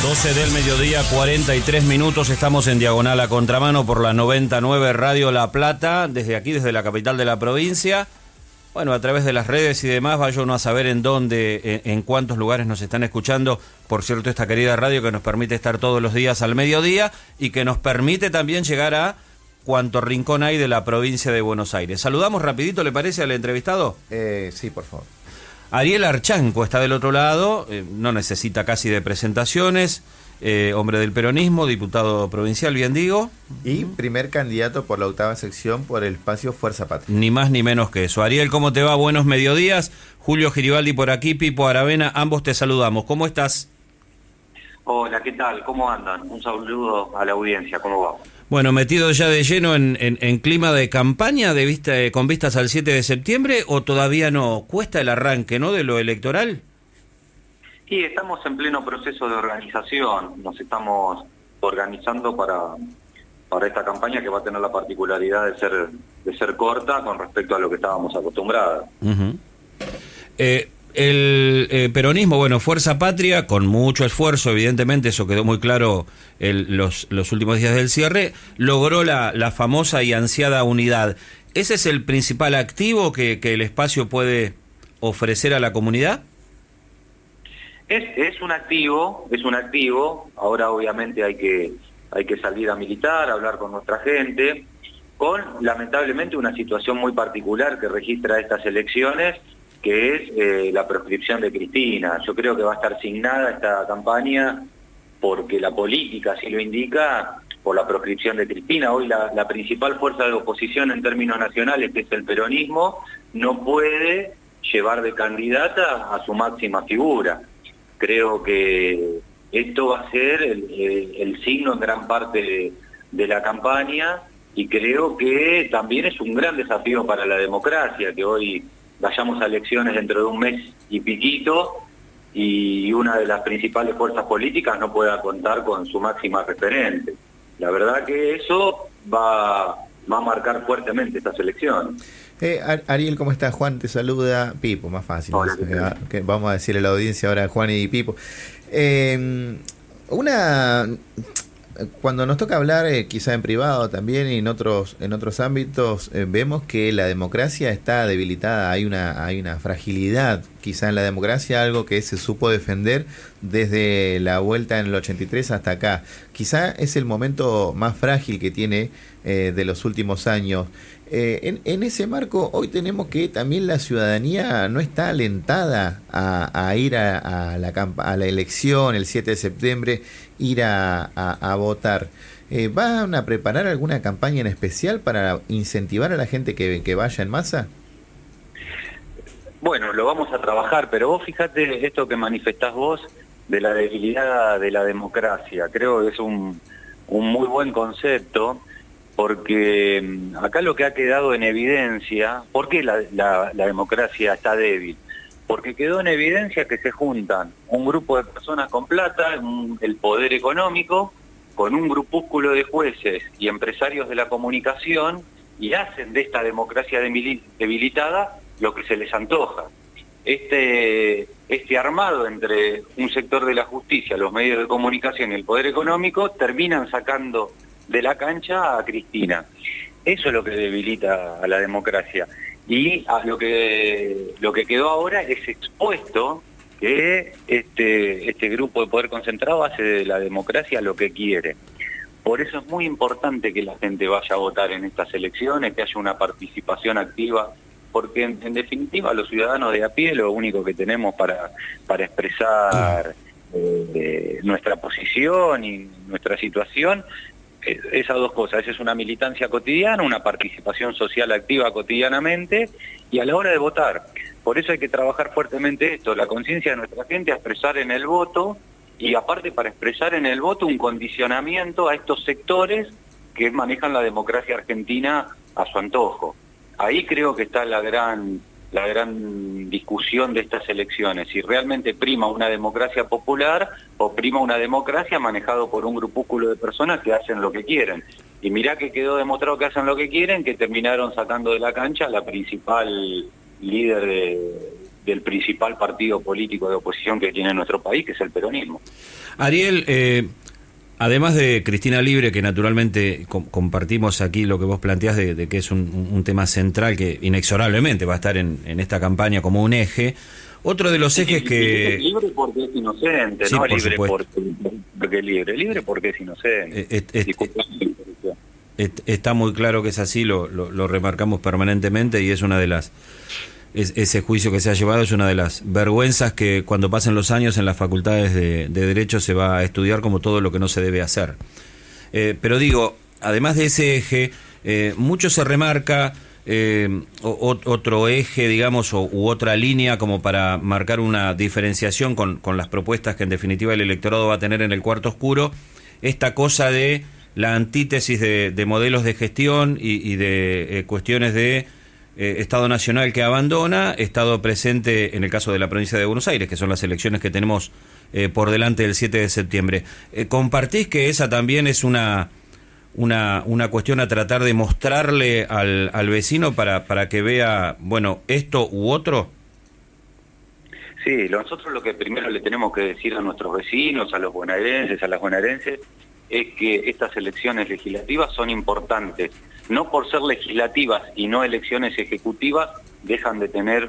12 del mediodía, 43 minutos, estamos en diagonal a contramano por la 99 Radio La Plata, desde aquí, desde la capital de la provincia. Bueno, a través de las redes y demás, vaya uno a saber en dónde, en cuántos lugares nos están escuchando. Por cierto, esta querida radio que nos permite estar todos los días al mediodía y que nos permite también llegar a cuanto rincón hay de la provincia de Buenos Aires. Saludamos rapidito, ¿le parece, al entrevistado? Sí, por favor. Ariel Archanco está del otro lado, no necesita casi de presentaciones, hombre del peronismo, diputado provincial, bien digo. Y primer candidato por la 8ª sección por el espacio Fuerza Patria. Ni más ni menos que eso. Ariel, ¿cómo te va? Buenos mediodías. Julio Giribaldi por aquí, Pipo Aravena, ambos te saludamos. ¿Cómo estás? Hola, ¿qué tal? ¿Cómo andan? Un saludo a la audiencia, ¿cómo va? Bueno, metido ya de lleno en clima de campaña con vistas al 7 de septiembre, ¿o todavía no? Cuesta el arranque, ¿no?, de lo electoral. Sí, estamos en pleno proceso de organización, nos estamos organizando para esta campaña que va a tener la particularidad de ser corta con respecto a lo que estábamos acostumbrados. Uh-huh. El peronismo, bueno, Fuerza Patria, con mucho esfuerzo, evidentemente, eso quedó muy claro los últimos días del cierre, logró la famosa y ansiada unidad. ¿Ese es el principal activo que el espacio puede ofrecer a la comunidad? Es un activo, ahora obviamente hay que salir a militar, a hablar con nuestra gente, con lamentablemente una situación muy particular que registra estas elecciones, que es la proscripción de Cristina. Yo creo que va a estar signada esta campaña porque la política así lo indica, por la proscripción de Cristina. Hoy la principal fuerza de oposición en términos nacionales, que es el peronismo, no puede llevar de candidata a su máxima figura. Creo que esto va a ser el signo en gran parte de la campaña, y creo que también es un gran desafío para la democracia, que hoy vayamos a elecciones dentro de un mes y piquito, y una de las principales fuerzas políticas no pueda contar con su máxima referente. La verdad que eso va a marcar fuertemente estas elecciones. Ariel, ¿cómo estás? Juan te saluda. Pipo, más fácil. Hola, que vamos a decirle a la audiencia ahora Juan y Pipo. Cuando nos toca hablar, quizá en privado también y en otros ámbitos, vemos que la democracia está debilitada, hay una fragilidad quizá en la democracia, algo que se supo defender desde la vuelta en el 83 hasta acá. Quizá es el momento más frágil que tiene de los últimos años. En ese marco, hoy tenemos que también la ciudadanía no está alentada a ir a la elección el 7 de septiembre, ir a votar. ¿Van a preparar alguna campaña en especial para incentivar a la gente que vaya en masa? Bueno, lo vamos a trabajar, pero vos fíjate esto que manifestás vos de la debilidad de la democracia. Creo que es un muy buen concepto, porque acá lo que ha quedado en evidencia, ¿por qué la democracia está débil? Porque quedó en evidencia que se juntan un grupo de personas con plata, el poder económico, con un grupúsculo de jueces y empresarios de la comunicación, y hacen de esta democracia debilitada lo que se les antoja. Este armado entre un sector de la justicia, los medios de comunicación y el poder económico terminan sacando de la cancha a Cristina. Eso es lo que debilita a la democracia. Y a lo que quedó ahora es expuesto que este grupo de poder concentrado hace de la democracia lo que quiere. Por eso es muy importante que la gente vaya a votar en estas elecciones, que haya una participación activa, porque en definitiva los ciudadanos de a pie lo único que tenemos para expresar nuestra posición y nuestra situación, esas dos cosas. Es una militancia cotidiana, una participación social activa cotidianamente, y a la hora de votar. Por eso hay que trabajar fuertemente esto, la conciencia de nuestra gente a expresar en el voto, y aparte para expresar en el voto un condicionamiento a estos sectores que manejan la democracia argentina a su antojo. Ahí creo que está la gran discusión de estas elecciones, si realmente prima una democracia popular o prima una democracia manejado por un grupúsculo de personas que hacen lo que quieren. Y mirá que quedó demostrado que hacen lo que quieren, que terminaron sacando de la cancha a la principal líder del principal partido político de oposición que tiene nuestro país, que es el peronismo. Ariel, además de Cristina Libre, que naturalmente compartimos aquí lo que vos planteás de que es un tema central que inexorablemente va a estar en esta campaña como un eje, otro de los ejes que... Libre porque es inocente, sí, no por libre supuesto. porque es libre. Libre porque es inocente. Está muy claro que es así, lo remarcamos permanentemente, y es una de las... ese juicio que se ha llevado es una de las vergüenzas que cuando pasen los años en las facultades de Derecho se va a estudiar como todo lo que no se debe hacer. Pero digo, además de ese eje, mucho se remarca otro eje, digamos, u otra línea como para marcar una diferenciación con las propuestas que en definitiva el electorado va a tener en el cuarto oscuro, esta cosa de la antítesis de modelos de gestión y de cuestiones de Estado nacional que abandona, Estado presente en el caso de la provincia de Buenos Aires, que son las elecciones que tenemos por delante del 7 de septiembre. ¿Compartís que esa también es una cuestión a tratar de mostrarle al vecino para que vea, bueno, esto u otro? Sí, nosotros lo que primero le tenemos que decir a nuestros vecinos, a los bonaerenses, a las bonaerenses, es que estas elecciones legislativas son importantes. No por ser legislativas y no elecciones ejecutivas dejan de tener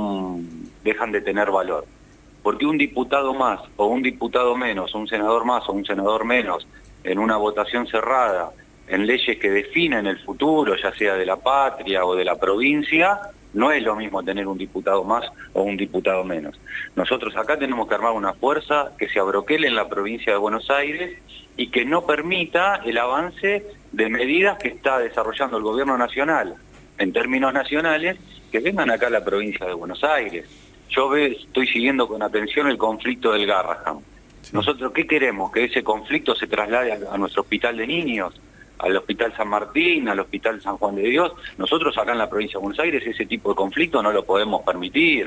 valor. Porque un diputado más o un diputado menos, un senador más o un senador menos, en una votación cerrada, en leyes que definen el futuro, ya sea de la patria o de la provincia, no es lo mismo tener un diputado más o un diputado menos. Nosotros acá tenemos que armar una fuerza que se abroquele en la provincia de Buenos Aires y que no permita el avance de medidas que está desarrollando el gobierno nacional, en términos nacionales, que vengan acá a la provincia de Buenos Aires. Yo estoy siguiendo con atención el conflicto del Garrahan. Sí. Nosotros, ¿qué queremos? Que ese conflicto se traslade a nuestro hospital de niños, al Hospital San Martín, al Hospital San Juan de Dios. Nosotros acá en la provincia de Buenos Aires ese tipo de conflicto no lo podemos permitir.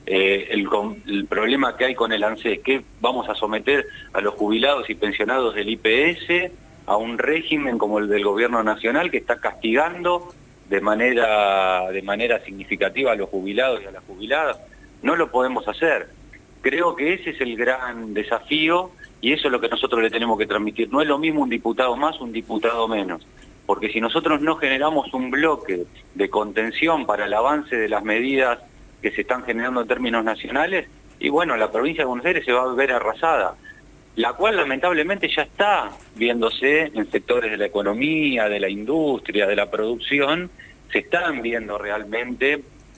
El problema que hay con el ANSES, que vamos a someter a los jubilados y pensionados del IPS a un régimen como el del gobierno nacional que está castigando de manera significativa a los jubilados y a las jubiladas. No lo podemos hacer. Creo que ese es el gran desafío y eso es lo que nosotros le tenemos que transmitir. No es lo mismo un diputado más, un diputado menos. Porque si nosotros no generamos un bloque de contención para el avance de las medidas que se están generando en términos nacionales, y bueno, la provincia de Buenos Aires se va a ver arrasada, la cual lamentablemente ya está viéndose en sectores de la economía, de la industria, de la producción, se están viendo realmente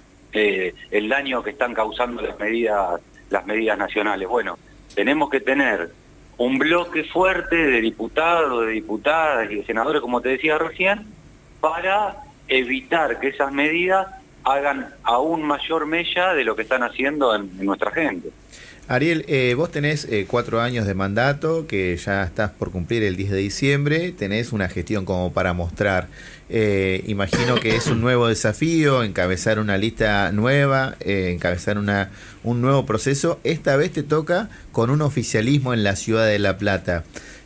el daño que están causando las medidas nacionales. Bueno, tenemos que tener un bloque fuerte de diputados, de diputadas y de senadores, como te decía recién, para evitar que esas medidas hagan aún mayor mella de lo que están haciendo en nuestra gente. Ariel, vos tenés 4 años de mandato, que ya estás por cumplir el 10 de diciembre, tenés una gestión como para mostrar. Imagino que es un nuevo desafío, encabezar una lista nueva, encabezar un nuevo proceso. Esta vez te toca con un oficialismo en la ciudad de La Plata.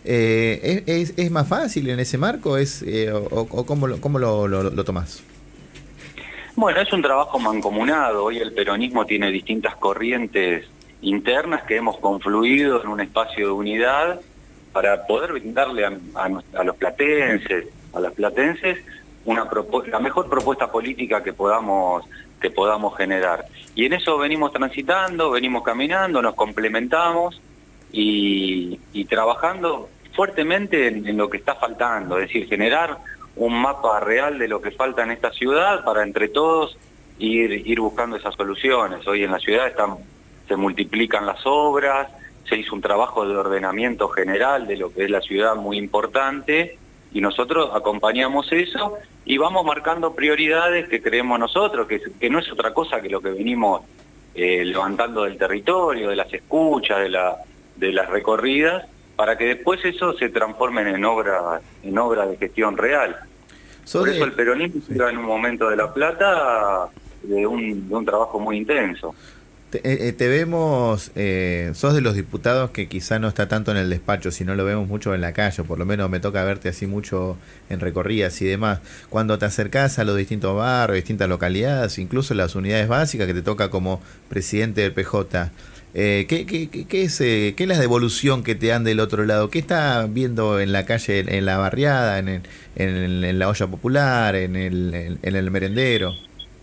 ¿Es más fácil en ese marco? ¿O cómo lo tomás? Bueno, es un trabajo mancomunado. Hoy el peronismo tiene distintas corrientes internas que hemos confluido en un espacio de unidad para poder brindarle a los platenses, a las platenses, la mejor propuesta política que podamos generar. Y en eso venimos transitando, venimos caminando, nos complementamos y trabajando fuertemente en lo que está faltando, es decir, generar un mapa real de lo que falta en esta ciudad para entre todos ir buscando esas soluciones. Hoy en la ciudad se multiplican las obras, se hizo un trabajo de ordenamiento general de lo que es la ciudad muy importante y nosotros acompañamos eso y vamos marcando prioridades que creemos nosotros, que no es otra cosa que lo que venimos levantando del territorio, de las escuchas, de las recorridas, para que después eso se transforme en obra de gestión real. Por eso el peronismo está en un momento de La Plata de un trabajo muy intenso. Te vemos, sos de los diputados que quizá no está tanto en el despacho, sino lo vemos mucho en la calle, por lo menos me toca verte así mucho en recorridas y demás. Cuando te acercás a los distintos barrios, distintas localidades, incluso las unidades básicas que te toca como presidente del PJ, ¿qué es la devolución que te dan del otro lado? ¿Qué está viendo en la calle, en la barriada, en la olla popular, en el merendero?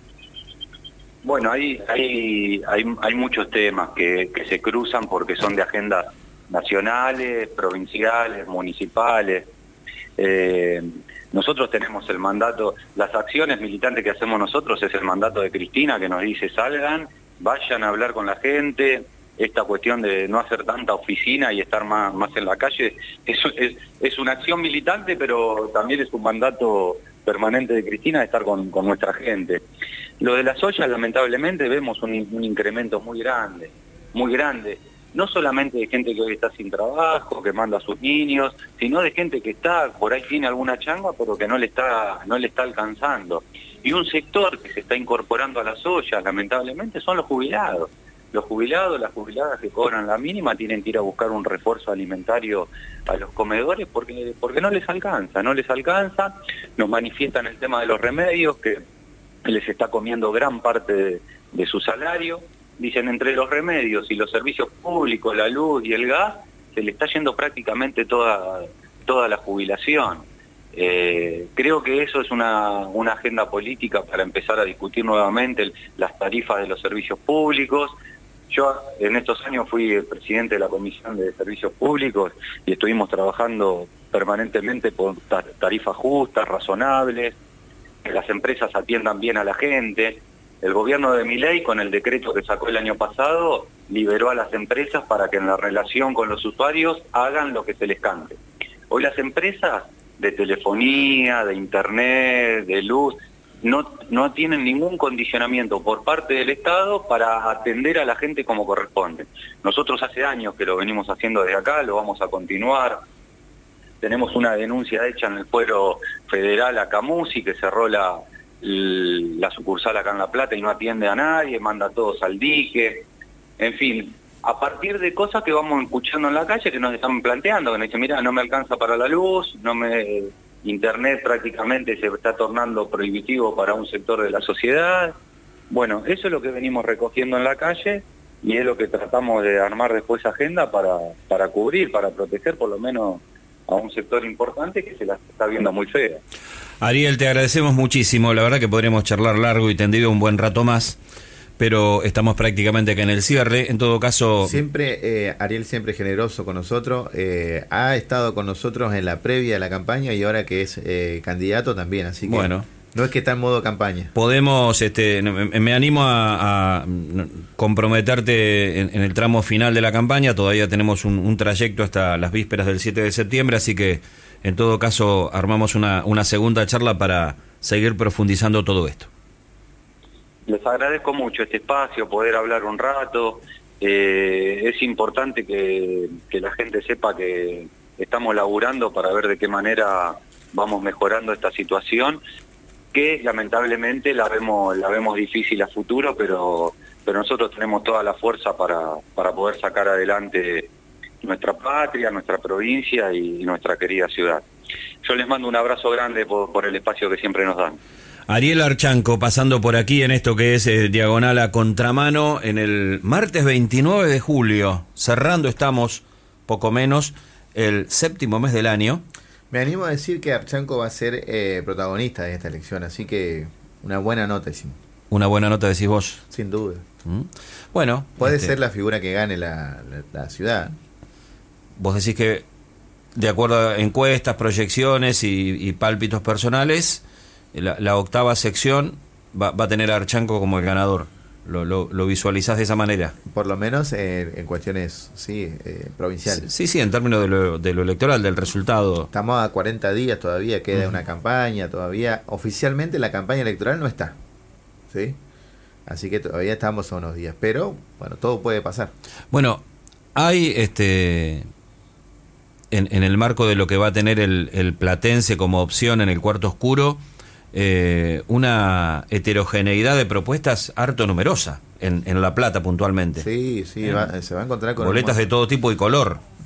Bueno, hay muchos temas que se cruzan porque son de agendas nacionales, provinciales, municipales. Nosotros tenemos el mandato, las acciones militantes que hacemos nosotros es el mandato de Cristina, que nos dice salgan, vayan a hablar con la gente. Esta cuestión de no hacer tanta oficina y estar más en la calle es una acción militante, pero también es un mandato permanente de Cristina de estar con nuestra gente. Lo de las ollas, lamentablemente, vemos un incremento muy grande, no solamente de gente que hoy está sin trabajo, que manda a sus niños, sino de gente que está, por ahí tiene alguna changa, pero que no le está alcanzando. Y un sector que se está incorporando a las ollas, lamentablemente, son los jubilados. Los jubilados, las jubiladas que cobran la mínima tienen que ir a buscar un refuerzo alimentario a los comedores porque no les alcanza, nos manifiestan el tema de los remedios, que les está comiendo gran parte de su salario. Dicen, entre los remedios y los servicios públicos, la luz y el gas, se le está yendo prácticamente toda la jubilación. Creo que eso es una agenda política para empezar a discutir nuevamente las tarifas de los servicios públicos. Yo en estos años fui el presidente de la Comisión de Servicios Públicos y estuvimos trabajando permanentemente por tarifas justas, razonables, que las empresas atiendan bien a la gente. El gobierno de Milei, con el decreto que sacó el año pasado, liberó a las empresas para que en la relación con los usuarios hagan lo que se les cante. Hoy las empresas de telefonía, de internet, de luz, no tienen ningún condicionamiento por parte del Estado para atender a la gente como corresponde. Nosotros hace años que lo venimos haciendo desde acá, lo vamos a continuar. Tenemos una denuncia hecha en el fuero federal a Camusi, que cerró la sucursal acá en La Plata y no atiende a nadie, manda a todos al dique. En fin, a partir de cosas que vamos escuchando en la calle que nos están planteando, que nos dicen, mira, no me alcanza para la luz, Internet prácticamente se está tornando prohibitivo para un sector de la sociedad. Bueno, eso es lo que venimos recogiendo en la calle y es lo que tratamos de armar después agenda para cubrir, para proteger por lo menos a un sector importante que se la está viendo muy fea. Ariel, te agradecemos muchísimo, la verdad que podríamos charlar largo y tendido un buen rato más, pero estamos prácticamente acá en el cierre. En todo caso, siempre Ariel siempre generoso con nosotros, ha estado con nosotros en la previa de la campaña y ahora que es candidato también, así que bueno, no es que está en modo campaña. Podemos, me animo a comprometerte en el tramo final de la campaña. Todavía tenemos un trayecto hasta las vísperas del 7 de septiembre, así que en todo caso armamos una segunda charla para seguir profundizando todo esto. Les agradezco mucho este espacio, poder hablar un rato. Es importante que la gente sepa que estamos laburando para ver de qué manera vamos mejorando esta situación, que lamentablemente la vemos difícil a futuro, pero nosotros tenemos toda la fuerza para poder sacar adelante nuestra patria, nuestra provincia y nuestra querida ciudad. Yo les mando un abrazo grande por el espacio que siempre nos dan. Ariel Archanco pasando por aquí en esto que es Diagonal a Contramano en el martes 29 de julio, cerrando estamos poco menos el séptimo mes del año. Me animo a decir que Archanco va a ser protagonista de esta elección, así que una buena nota hicimos. Una buena nota decís vos. Sin duda. Bueno. Puede ser la figura que gane la ciudad. Vos decís que de acuerdo a encuestas, proyecciones y pálpitos personales, la octava sección va a tener a Archanco como el ganador. ¿Lo visualizás de esa manera? Por lo menos en cuestiones provinciales. Sí, en términos de lo electoral, del resultado. Estamos a 40 días, todavía queda una campaña, todavía oficialmente la campaña electoral no está, ¿sí? Así que todavía estamos a unos días, pero bueno, todo puede pasar. Bueno, hay en el marco de lo que va a tener el platense como opción en el cuarto oscuro, una heterogeneidad de propuestas harto numerosa en La Plata puntualmente. Sí, se va a encontrar con boletas de todo tipo y color.